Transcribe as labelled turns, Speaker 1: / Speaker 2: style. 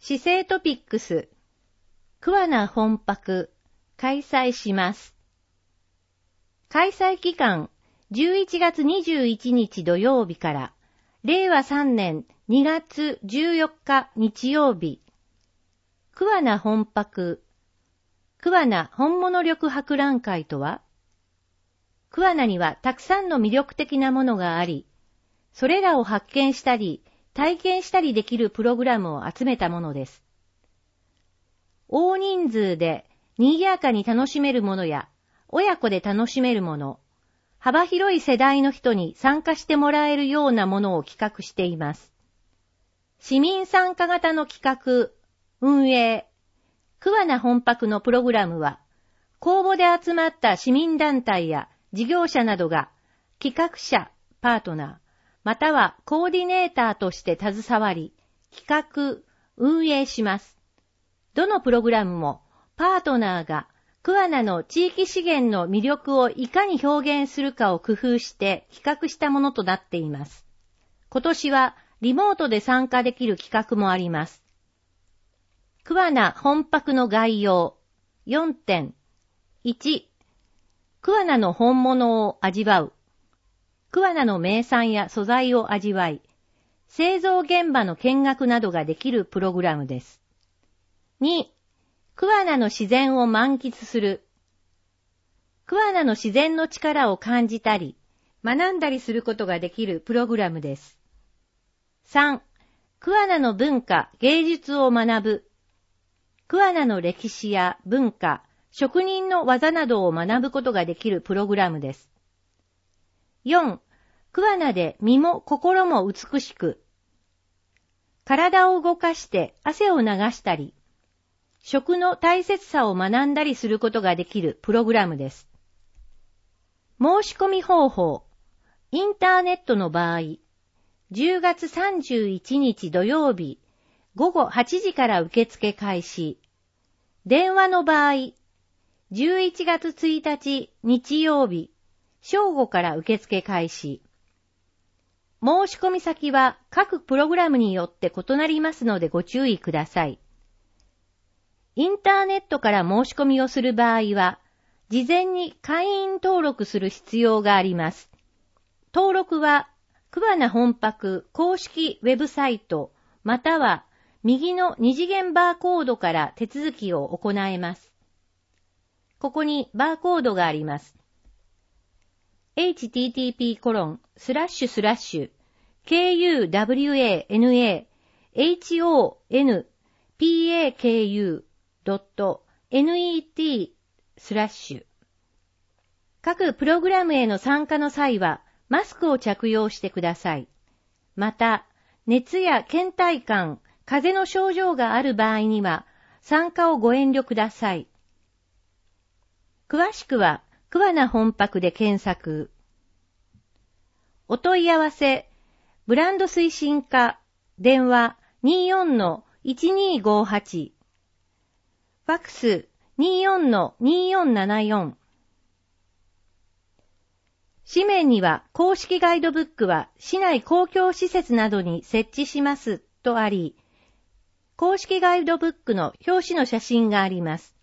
Speaker 1: 市政トピックス、桑名本泊、開催します。開催期間、11月21日土曜日から、令和3年2月14日日曜日、桑名本泊、桑名本物力博覧会とは、桑名にはたくさんの魅力的なものがあり、それらを発見したり、体験したりできるプログラムを集めたものです。大人数で賑やかに楽しめるものや、親子で楽しめるもの、幅広い世代の人に参加してもらえるようなものを企画しています。市民参加型の企画、運営、桑名本泊のプログラムは、公募で集まった市民団体や事業者などが企画者、パートナー、またはコーディネーターとして携わり、企画、運営します。どのプログラムもパートナーが桑名の地域資源の魅力をいかに表現するかを工夫して企画したものとなっています。今年はリモートで参加できる企画もあります。桑名本泊の概要4点。1、桑名の本物を味わう。桑名の名産や素材を味わい、製造現場の見学などができるプログラムです。2、桑名の自然を満喫する。桑名の自然の力を感じたり、学んだりすることができるプログラムです。3、桑名の文化、芸術を学ぶ。桑名の歴史や文化、職人の技などを学ぶことができるプログラムです。4、桑名で身も心も美しく。体を動かして汗を流したり、食の大切さを学んだりすることができるプログラムです。申し込み方法。インターネットの場合、10月31日土曜日、午後8時から受付開始。電話の場合、11月1日日曜日、正午から受付開始。申し込み先は各プログラムによって異なりますのでご注意ください。インターネットから申し込みをする場合は、事前に会員登録する必要があります。登録は、桑名本泊公式ウェブサイト、または右の二次元バーコードから手続きを行えます。ここにバーコードがあります。http://kuwanapaku.net/各プログラムへの参加の際はマスクを着用してください。また、熱や倦怠感、風邪の症状がある場合には参加をご遠慮ください。詳しくは桑名本泊で検索。お問い合わせ、ブランド推進課、電話 24-1258、ファックス 24-2474。紙面には公式ガイドブックは市内公共施設などに設置しますとあり、公式ガイドブックの表紙の写真があります。